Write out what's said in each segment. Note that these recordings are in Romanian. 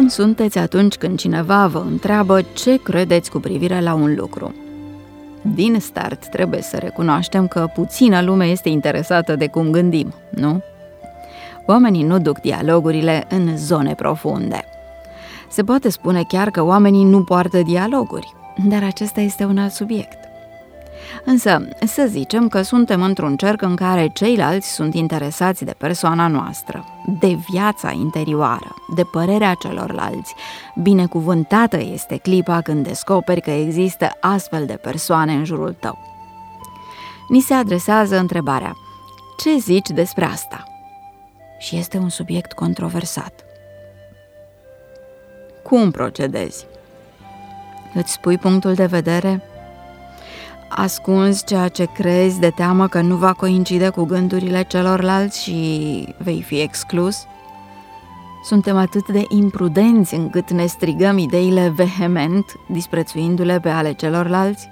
Cum sunteți atunci când cineva vă întreabă ce credeți cu privire la un lucru? Din start trebuie să recunoaștem că puțină lume este interesată de cum gândim, nu? Oamenii nu duc dialogurile în zone profunde. Se poate spune chiar că oamenii nu poartă dialoguri, dar acesta este un alt subiect. Însă, să zicem că suntem într-un cerc în care ceilalți sunt interesați de persoana noastră, de viața interioară, de părerea celorlalți. Binecuvântată este clipa când descoperi că există astfel de persoane în jurul tău. Ni se adresează întrebarea: ce zici despre asta? Și este un subiect controversat. Cum procedezi? Îți spui punctul de vedere? Ascunzi ceea ce crezi de teamă că nu va coincide cu gândurile celorlalți și vei fi exclus? Suntem atât de imprudenți încât ne strigăm ideile vehement, disprețuindu-le pe ale celorlalți?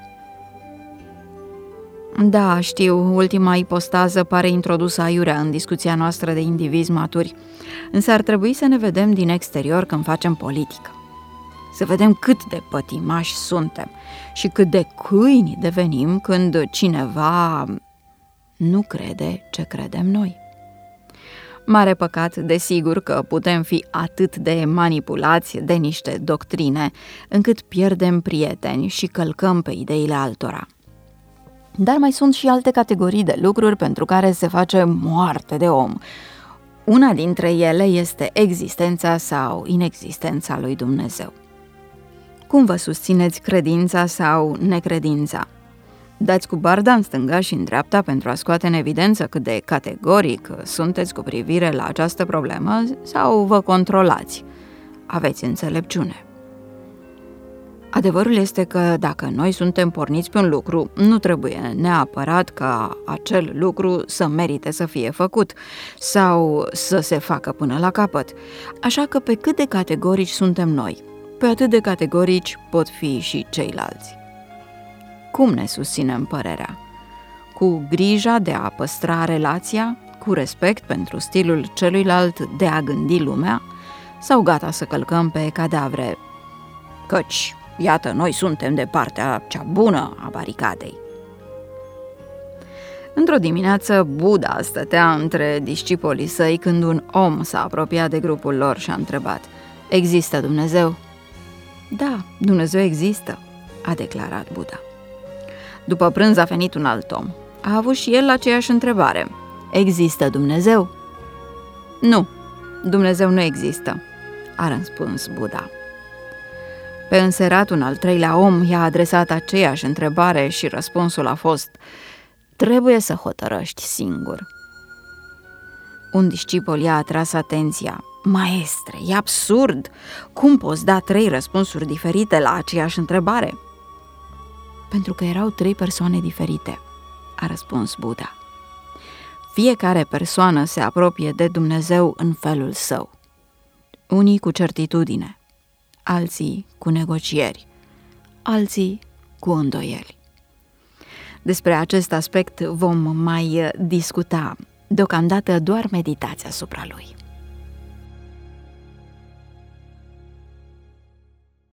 Da, știu, ultima ipostază pare introdusă aiurea în discuția noastră de indivizi maturi, însă ar trebui să ne vedem din exterior când facem politică. Să vedem cât de pătimași suntem și cât de câini devenim când cineva nu crede ce credem noi. Mare păcat, desigur, că putem fi atât de manipulați de niște doctrine, încât pierdem prieteni și călcăm pe ideile altora. Dar mai sunt și alte categorii de lucruri pentru care se face moarte de om. Una dintre ele este existența sau inexistența lui Dumnezeu. Cum vă susțineți credința sau necredința? Dați cu barda în stânga și în dreapta pentru a scoate în evidență cât de categoric sunteți cu privire la această problemă sau vă controlați? Aveți înțelepciune. Adevărul este că dacă noi suntem porniți pe un lucru, nu trebuie neapărat ca acel lucru să merite să fie făcut sau să se facă până la capăt. Așa că pe cât de categorici suntem noi, pe atât de categorici pot fi și ceilalți. Cum ne susținem părerea? Cu grija de a păstra relația, cu respect pentru stilul celuilalt de a gândi lumea, sau gata să călcăm pe cadavre? Căci, iată, noi suntem de partea cea bună a baricadei. Într-o dimineață, Buddha stătea între discipolii săi când un om s-a apropiat de grupul lor și a întrebat: există Dumnezeu? Da, Dumnezeu există, a declarat Buddha. După prânz a venit un alt om. A avut și el aceeași întrebare: există Dumnezeu? Nu, Dumnezeu nu există, a răspuns Buddha. Pe înserat, un al treilea om i-a adresat aceeași întrebare și răspunsul a fost: trebuie să hotărăști singur. Un discipol i-a atras atenția: maestre, e absurd! Cum poți da 3 răspunsuri diferite la aceeași întrebare? Pentru că erau 3 persoane diferite, a răspuns Buddha. Fiecare persoană se apropie de Dumnezeu în felul său. Unii cu certitudine, alții cu negocieri, alții cu îndoieli. Despre acest aspect vom mai discuta. Deocamdată doar meditați asupra lui.